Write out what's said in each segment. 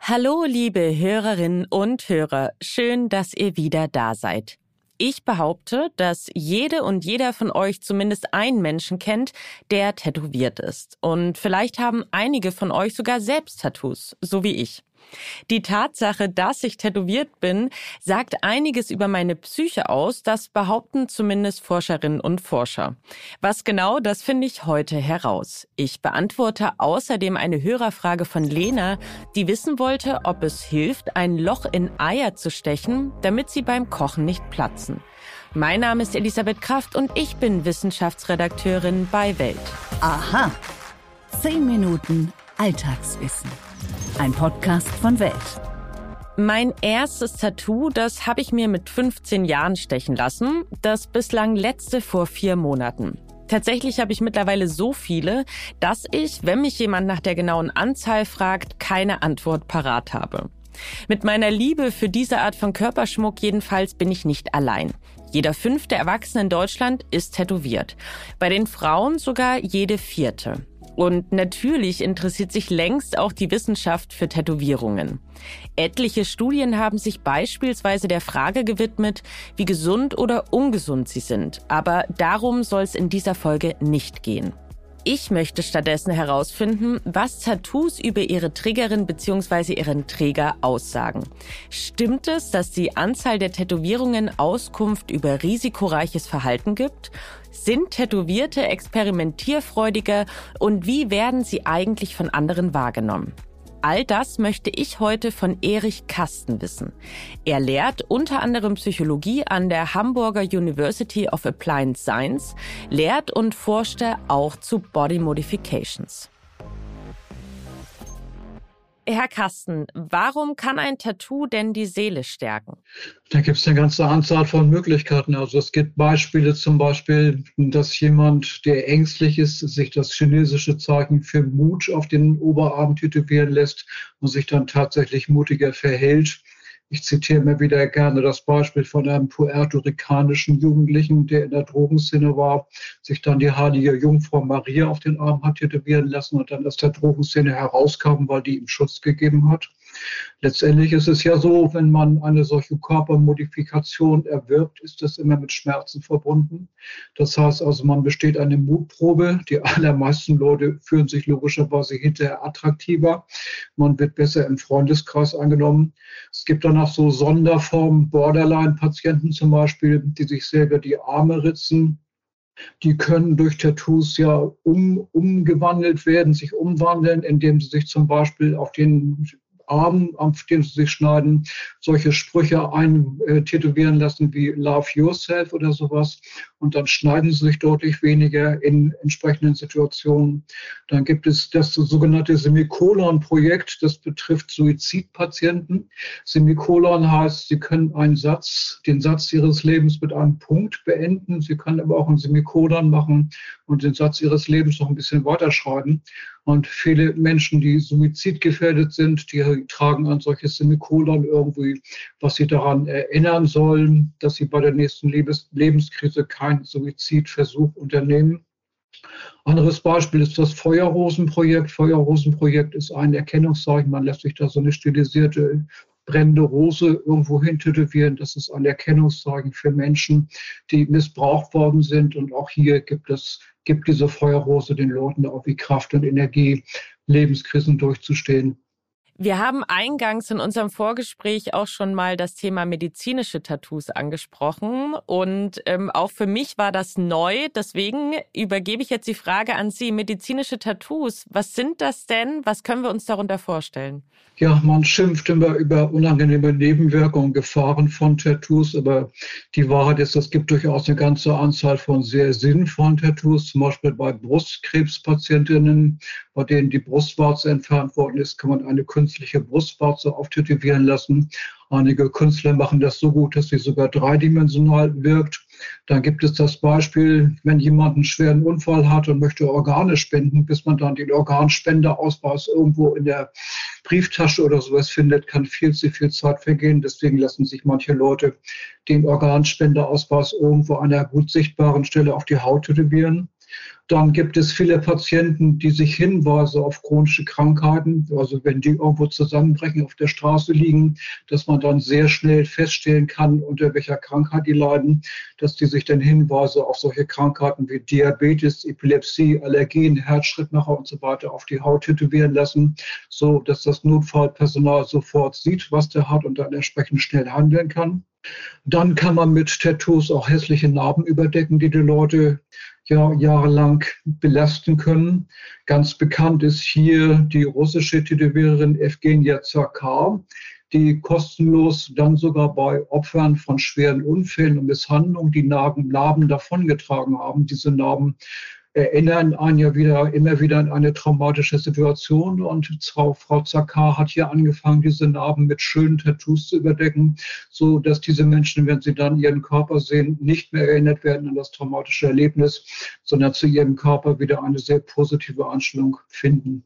Hallo, liebe Hörerinnen und Hörer. Schön, dass ihr wieder da seid. Ich behaupte, dass jede und jeder von euch zumindest einen Menschen kennt, der tätowiert ist. Und vielleicht haben einige von euch sogar selbst Tattoos, so wie ich. Die Tatsache, dass ich tätowiert bin, sagt einiges über meine Psyche aus, das behaupten zumindest Forscherinnen und Forscher. Was genau, das finde ich heute heraus. Ich beantworte außerdem eine Hörerfrage von Lena, die wissen wollte, ob es hilft, ein Loch in Eier zu stechen, damit sie beim Kochen nicht platzen. Mein Name ist Elisabeth Kraft und ich bin Wissenschaftsredakteurin bei Welt. Aha, 10 Minuten Alltagswissen. Ein Podcast von Welt. Mein erstes Tattoo, das habe ich mir mit 15 Jahren stechen lassen. Das bislang letzte vor 4 Monaten. Tatsächlich habe ich mittlerweile so viele, dass ich, wenn mich jemand nach der genauen Anzahl fragt, keine Antwort parat habe. Mit meiner Liebe für diese Art von Körperschmuck jedenfalls bin ich nicht allein. Jeder 5. Erwachsene in Deutschland ist tätowiert. Bei den Frauen sogar jede 4. Und natürlich interessiert sich längst auch die Wissenschaft für Tätowierungen. Etliche Studien haben sich beispielsweise der Frage gewidmet, wie gesund oder ungesund sie sind. Aber darum soll es in dieser Folge nicht gehen. Ich möchte stattdessen herausfinden, was Tattoos über ihre Trägerin bzw. ihren Träger aussagen. Stimmt es, dass die Anzahl der Tätowierungen Auskunft über risikoreiches Verhalten gibt? Sind Tätowierte experimentierfreudiger und wie werden sie eigentlich von anderen wahrgenommen? All das möchte ich heute von Erich Kasten wissen. Er lehrt unter anderem Psychologie an der Hamburger University of Applied Science, lehrt und forschte auch zu Body Modifications. Herr Kasten, warum kann ein Tattoo denn die Seele stärken? Da gibt es eine ganze Anzahl von Möglichkeiten. Also es gibt Beispiele, zum Beispiel, dass jemand, der ängstlich ist, sich das chinesische Zeichen für Mut auf den Oberarm tätowieren lässt und sich dann tatsächlich mutiger verhält. Ich zitiere immer wieder gerne das Beispiel von einem puerto-ricanischen Jugendlichen, der in der Drogenszene war, sich dann die heilige Jungfrau Maria auf den Arm hat tätowieren lassen und dann aus der Drogenszene herauskam, weil die ihm Schutz gegeben hat. Letztendlich ist es ja so, wenn man eine solche Körpermodifikation erwirbt, ist das immer mit Schmerzen verbunden. Das heißt also, man besteht eine Mutprobe. Die allermeisten Leute fühlen sich logischerweise hinterher attraktiver. Man wird besser im Freundeskreis angenommen. Es gibt dann auch so Sonderformen, Borderline-Patienten zum Beispiel, die sich selber die Arme ritzen. Die können durch Tattoos ja umgewandelt werden, sich umwandeln, indem sie sich zum Beispiel auf den Arm, auf dem sie sich schneiden, solche Sprüche eintätowieren lassen wie Love Yourself oder sowas. Und dann schneiden sie sich deutlich weniger in entsprechenden Situationen. Dann gibt es das sogenannte Semikolon-Projekt, das betrifft Suizidpatienten. Semikolon heißt, sie können den Satz ihres Lebens mit einem Punkt beenden. Sie können aber auch ein Semikolon machen und den Satz ihres Lebens noch ein bisschen weiterschreiben. Und viele Menschen, die suizidgefährdet sind, die tragen ein solches Semikolon irgendwie, was sie daran erinnern sollen, dass sie bei der nächsten Lebenskrise keinen Suizidversuch unternehmen. Anderes Beispiel ist das Feuerrosenprojekt. Feuerrosenprojekt ist ein Erkennungszeichen. Man lässt sich da so eine stilisierte brennende Rose irgendwo hin tätowieren. Das ist ein Erkennungszeichen für Menschen, die missbraucht worden sind. Und auch hier gibt diese Feuerrose den Leuten auch wie Kraft und Energie, Lebenskrisen durchzustehen. Wir haben eingangs in unserem Vorgespräch auch schon mal das Thema medizinische Tattoos angesprochen und auch für mich war das neu. Deswegen übergebe ich jetzt die Frage an Sie. Medizinische Tattoos, was sind das denn? Was können wir uns darunter vorstellen? Ja, man schimpft immer über unangenehme Nebenwirkungen, Gefahren von Tattoos, aber die Wahrheit ist, es gibt durchaus eine ganze Anzahl von sehr sinnvollen Tattoos, zum Beispiel bei Brustkrebspatientinnen, bei denen die Brustwarze entfernt worden ist, kann man eine künstliche Brustwarze auftätowieren lassen. Einige Künstler machen das so gut, dass sie sogar dreidimensional wirkt. Dann gibt es das Beispiel, wenn jemand einen schweren Unfall hat und möchte Organe spenden, bis man dann den Organspenderausweis irgendwo in der Brieftasche oder sowas findet, kann viel zu viel Zeit vergehen. Deswegen lassen sich manche Leute den Organspenderausweis irgendwo an einer gut sichtbaren Stelle auf die Haut tätowieren. Dann gibt es viele Patienten, die sich Hinweise auf chronische Krankheiten, also wenn die irgendwo zusammenbrechen, auf der Straße liegen, dass man dann sehr schnell feststellen kann, unter welcher Krankheit die leiden, dass die sich dann Hinweise auf solche Krankheiten wie Diabetes, Epilepsie, Allergien, Herzschrittmacher und so weiter auf die Haut tätowieren lassen, so dass das Notfallpersonal sofort sieht, was der hat und dann entsprechend schnell handeln kann. Dann kann man mit Tattoos auch hässliche Narben überdecken, die Leute jahrelang belasten können. Ganz bekannt ist hier die russische Tätowiererin Evgenia Zakar, die kostenlos dann sogar bei Opfern von schweren Unfällen und Misshandlungen die Narben davongetragen haben. Diese Narben erinnern einen ja immer wieder an eine traumatische Situation. Und Frau Zakar hat hier angefangen, diese Narben mit schönen Tattoos zu überdecken, so dass diese Menschen, wenn sie dann ihren Körper sehen, nicht mehr erinnert werden an das traumatische Erlebnis, sondern zu ihrem Körper wieder eine sehr positive Einstellung finden.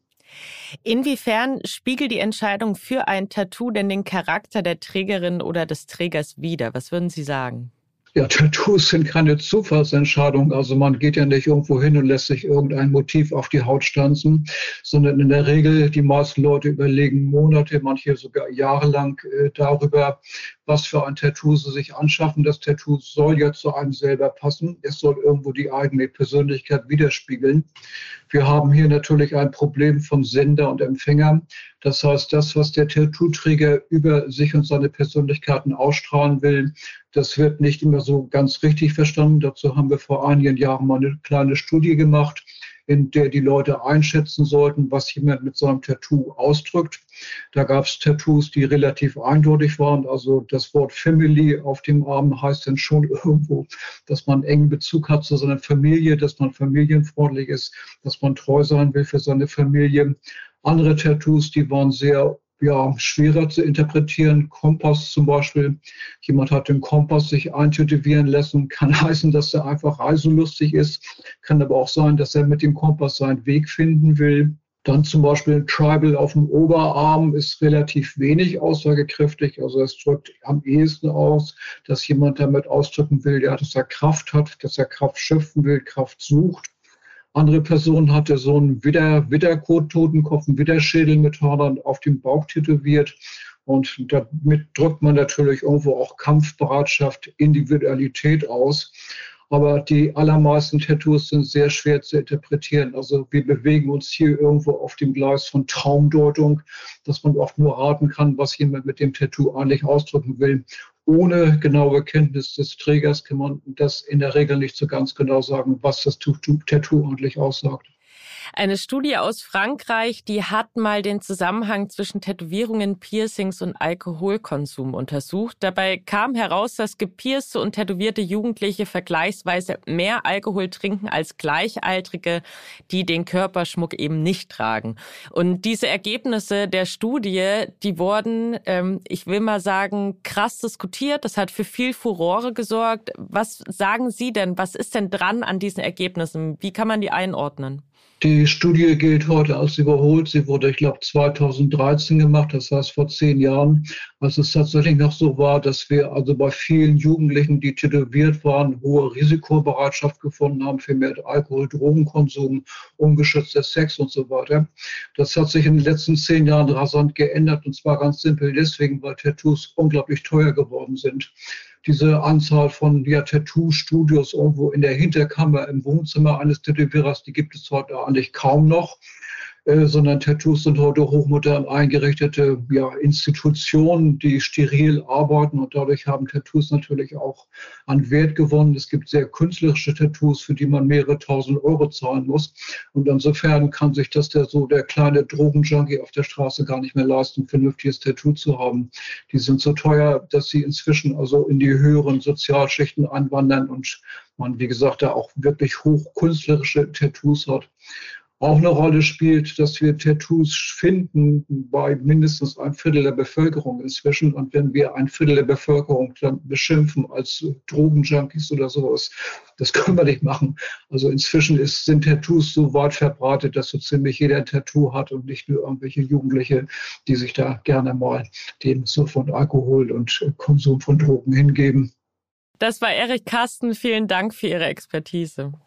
Inwiefern spiegelt die Entscheidung für ein Tattoo denn den Charakter der Trägerin oder des Trägers wider? Was würden Sie sagen? Ja, Tattoos sind keine Zufallsentscheidung. Also man geht ja nicht irgendwo hin und lässt sich irgendein Motiv auf die Haut stanzen, sondern in der Regel, die meisten Leute überlegen Monate, manche sogar jahrelang darüber, was für ein Tattoo sie sich anschaffen. Das Tattoo soll ja zu einem selber passen. Es soll irgendwo die eigene Persönlichkeit widerspiegeln. Wir haben hier natürlich ein Problem von Sender und Empfänger. Das heißt, das, was der Tattoo-Träger über sich und seine Persönlichkeiten ausstrahlen will, das wird nicht immer so ganz richtig verstanden. Dazu haben wir vor einigen Jahren mal eine kleine Studie gemacht, in der die Leute einschätzen sollten, was jemand mit seinem Tattoo ausdrückt. Da gab es Tattoos, die relativ eindeutig waren. Also das Wort Family auf dem Arm heißt dann schon irgendwo, dass man einen engen Bezug hat zu seiner Familie, dass man familienfreundlich ist, dass man treu sein will für seine Familie. Andere Tattoos, die waren sehr schwerer zu interpretieren. Kompass zum Beispiel. Jemand hat den Kompass sich eintätowieren lassen. Kann heißen, dass er einfach reiselustig ist. Kann aber auch sein, dass er mit dem Kompass seinen Weg finden will. Dann zum Beispiel ein Tribal auf dem Oberarm ist relativ wenig aussagekräftig. Also es drückt am ehesten aus, dass jemand damit ausdrücken will, ja, dass er Kraft hat, dass er Kraft schöpfen will, Kraft sucht. Andere Person hatte so einen Widderkot-Totenkopf, einen Widderschädel mit Hörnern auf dem Bauch tätowiert. Und damit drückt man natürlich irgendwo auch Kampfbereitschaft, Individualität aus. Aber die allermeisten Tattoos sind sehr schwer zu interpretieren. Also wir bewegen uns hier irgendwo auf dem Gleis von Traumdeutung, dass man oft nur raten kann, was jemand mit dem Tattoo eigentlich ausdrücken will. Ohne genaue Kenntnis des Trägers kann man das in der Regel nicht so ganz genau sagen, was das Tattoo eigentlich aussagt. Eine Studie aus Frankreich, die hat mal den Zusammenhang zwischen Tätowierungen, Piercings und Alkoholkonsum untersucht. Dabei kam heraus, dass gepierste und tätowierte Jugendliche vergleichsweise mehr Alkohol trinken als Gleichaltrige, die den Körperschmuck eben nicht tragen. Und diese Ergebnisse der Studie, die wurden, ich will mal sagen, krass diskutiert. Das hat für viel Furore gesorgt. Was sagen Sie denn? Was ist denn dran an diesen Ergebnissen? Wie kann man die einordnen? Die Studie gilt heute als überholt. Sie wurde, ich glaube, 2013 gemacht, das heißt vor 10 Jahren, als es tatsächlich noch so war, dass wir also bei vielen Jugendlichen, die tätowiert waren, hohe Risikobereitschaft gefunden haben für mehr Alkohol, Drogenkonsum, ungeschützter Sex und so weiter. Das hat sich in den letzten 10 Jahren rasant geändert, und zwar ganz simpel deswegen, weil Tattoos unglaublich teuer geworden sind. Diese Anzahl von Tattoo-Studios irgendwo in der Hinterkammer im Wohnzimmer eines Tätowierers, die gibt es heute eigentlich kaum noch, sondern Tattoos sind heute hochmodern eingerichtete Institutionen, die steril arbeiten, und dadurch haben Tattoos natürlich auch an Wert gewonnen. Es gibt sehr künstlerische Tattoos, für die man mehrere tausend Euro zahlen muss, und insofern kann sich das der kleine Drogenjunkie auf der Straße gar nicht mehr leisten, ein vernünftiges Tattoo zu haben. Die sind so teuer, dass sie inzwischen also in die höheren Sozialschichten einwandern und man, wie gesagt, da auch wirklich hochkünstlerische Tattoos hat. Auch eine Rolle spielt, dass wir Tattoos finden bei mindestens 1/4 der Bevölkerung inzwischen. Und wenn wir 1/4 der Bevölkerung dann beschimpfen als Drogenjunkies oder sowas, das können wir nicht machen. Also inzwischen sind Tattoos so weit verbreitet, dass so ziemlich jeder ein Tattoo hat und nicht nur irgendwelche Jugendliche, die sich da gerne mal dem so von Alkohol und Konsum von Drogen hingeben. Das war Erik Karsten. Vielen Dank für Ihre Expertise.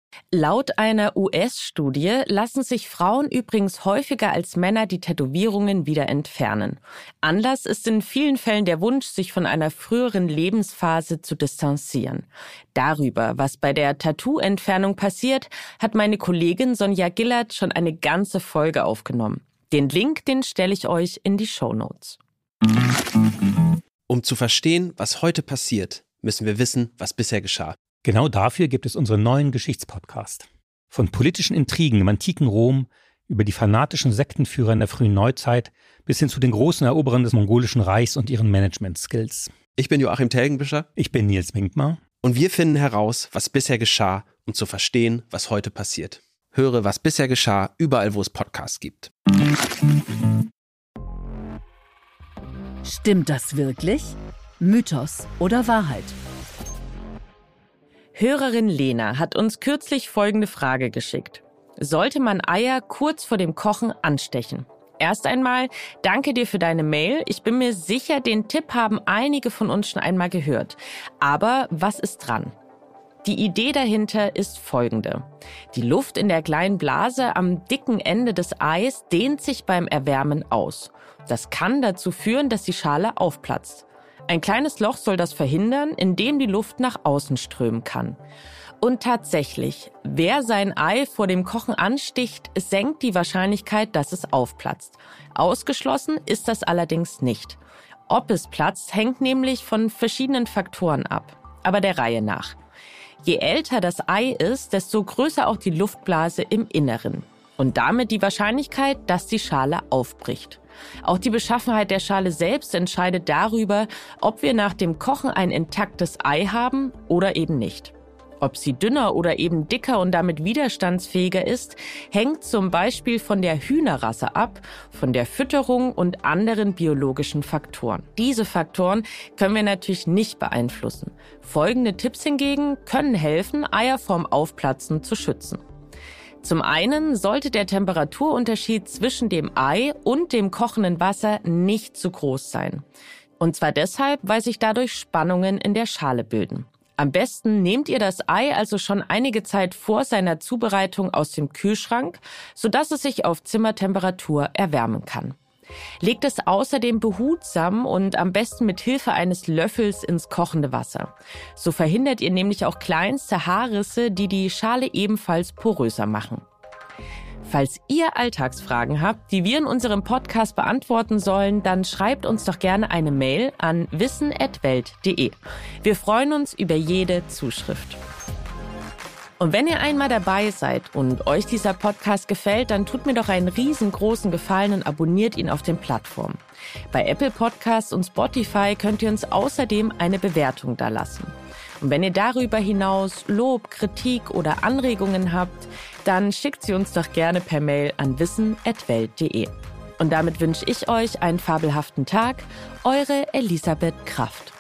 Laut einer US-Studie lassen sich Frauen übrigens häufiger als Männer die Tätowierungen wieder entfernen. Anlass ist in vielen Fällen der Wunsch, sich von einer früheren Lebensphase zu distanzieren. Darüber, was bei der Tattoo-Entfernung passiert, hat meine Kollegin Sonja Gillert schon eine ganze Folge aufgenommen. Den Link, den stelle ich euch in die Shownotes. Um zu verstehen, was heute passiert, müssen wir wissen, was bisher geschah. Genau dafür gibt es unseren neuen Geschichtspodcast. Von politischen Intrigen im antiken Rom über die fanatischen Sektenführer in der frühen Neuzeit bis hin zu den großen Eroberern des mongolischen Reichs und ihren Management-Skills. Ich bin Joachim Telgenbischer. Ich bin Nils Minkmar. Und wir finden heraus, was bisher geschah, um zu verstehen, was heute passiert. Höre, was bisher geschah, überall, wo es Podcasts gibt. Stimmt das wirklich? Mythos oder Wahrheit? Hörerin Lena hat uns kürzlich folgende Frage geschickt. Sollte man Eier kurz vor dem Kochen anstechen? Erst einmal, danke dir für deine Mail. Ich bin mir sicher, den Tipp haben einige von uns schon einmal gehört. Aber was ist dran? Die Idee dahinter ist folgende. Die Luft in der kleinen Blase am dicken Ende des Eis dehnt sich beim Erwärmen aus. Das kann dazu führen, dass die Schale aufplatzt. Ein kleines Loch soll das verhindern, indem die Luft nach außen strömen kann. Und tatsächlich, wer sein Ei vor dem Kochen ansticht, senkt die Wahrscheinlichkeit, dass es aufplatzt. Ausgeschlossen ist das allerdings nicht. Ob es platzt, hängt nämlich von verschiedenen Faktoren ab. Aber der Reihe nach. Je älter das Ei ist, desto größer auch die Luftblase im Inneren. Und damit die Wahrscheinlichkeit, dass die Schale aufbricht. Auch die Beschaffenheit der Schale selbst entscheidet darüber, ob wir nach dem Kochen ein intaktes Ei haben oder eben nicht. Ob sie dünner oder eben dicker und damit widerstandsfähiger ist, hängt zum Beispiel von der Hühnerrasse ab, von der Fütterung und anderen biologischen Faktoren. Diese Faktoren können wir natürlich nicht beeinflussen. Folgende Tipps hingegen können helfen, Eier vorm Aufplatzen zu schützen. Zum einen sollte der Temperaturunterschied zwischen dem Ei und dem kochenden Wasser nicht zu groß sein. Und zwar deshalb, weil sich dadurch Spannungen in der Schale bilden. Am besten nehmt ihr das Ei also schon einige Zeit vor seiner Zubereitung aus dem Kühlschrank, sodass es sich auf Zimmertemperatur erwärmen kann. Legt es außerdem behutsam und am besten mit Hilfe eines Löffels ins kochende Wasser. So verhindert ihr nämlich auch kleinste Haarrisse, die die Schale ebenfalls poröser machen. Falls ihr Alltagsfragen habt, die wir in unserem Podcast beantworten sollen, dann schreibt uns doch gerne eine Mail an wissen@welt.de. Wir freuen uns über jede Zuschrift. Und wenn ihr einmal dabei seid und euch dieser Podcast gefällt, dann tut mir doch einen riesengroßen Gefallen und abonniert ihn auf den Plattformen. Bei Apple Podcasts und Spotify könnt ihr uns außerdem eine Bewertung dalassen. Und wenn ihr darüber hinaus Lob, Kritik oder Anregungen habt, dann schickt sie uns doch gerne per Mail an wissen@welt.de. Und damit wünsche ich euch einen fabelhaften Tag. Eure Elisabeth Kraft.